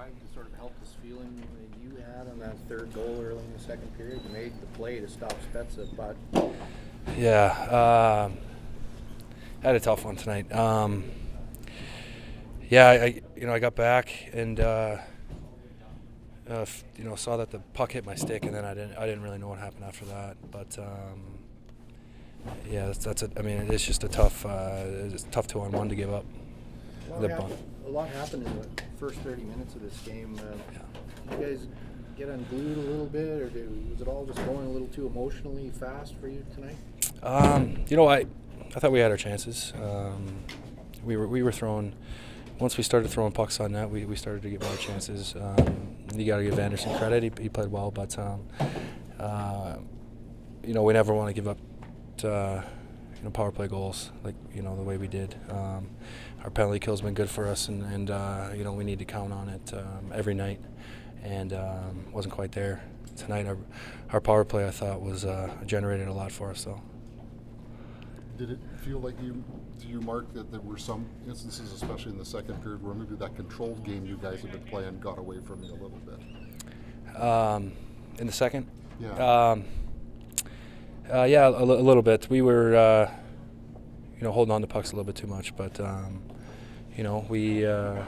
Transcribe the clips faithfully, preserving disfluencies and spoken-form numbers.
describe the sort of helpless feeling that you had on that third goal early in the second period? You made the play to stop Spezza, but yeah, um, I had a tough one tonight. Um, yeah, I, I you know I got back and uh, uh, f- you know saw that the puck hit my stick, and then I didn't I didn't really know what happened after that. But um, yeah, that's, that's a, I mean it's just a tough uh, it's a tough two on one to give up. a lot, The hap- bunt. a lot happened in the first thirty minutes of this game. Uh, Yeah. you guys get unglued a little bit, or do, was it all just going a little too emotionally fast for you tonight? Um, you know, I I thought we had our chances. Um, we were we were throwing. Once we started throwing pucks on net, we, we started to get more chances. Um, you got to give Anderson credit; he, he played well, but um, uh, you know we never want to give up to, uh, you know power play goals like you know the way we did. Um, our penalty kill's been good for us, and, and uh, you know we need to count on it um, every night, and um, wasn't quite there tonight. Our our power play I thought was uh, generated a lot for us, though. Did it feel like you, to you, Mark, that there were some instances, especially in the second period, where maybe that controlled game you guys have been playing got away from you a little bit? Um, in the second? Yeah. Um, uh, yeah, a, l- a little bit. We were, uh, you know, holding on to pucks a little bit too much, but um, you know, we. Uh,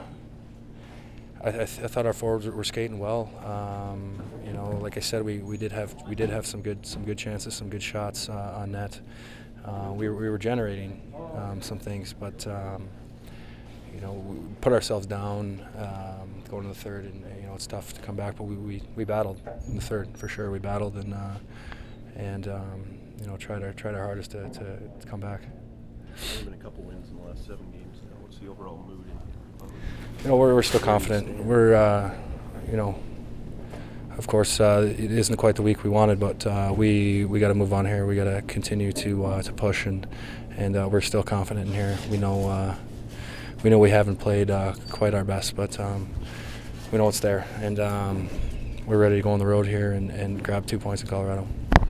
I, I, th- I thought our forwards were skating well. Um, you know, like I said, we, we did have we did have some good some good chances, some good shots uh, on net. Uh, we were we were generating um, some things, but um, you know, we put ourselves down um, going to the third, and you know it's tough to come back. But we, we, we battled in the third for sure. We battled and uh, and um, you know tried our tried our hardest to, to, to come back. There's been a couple wins in the last seven games now. What's the overall mood? In, You know, we're we're still confident. We're uh, you know, of course, uh, it isn't quite the week we wanted, but uh, we we got to move on here. We got to continue to uh, to push, and and uh, we're still confident in here. We know uh, we know we haven't played uh, quite our best, but um, we know it's there, and um, we're ready to go on the road here and, and grab two points in Colorado.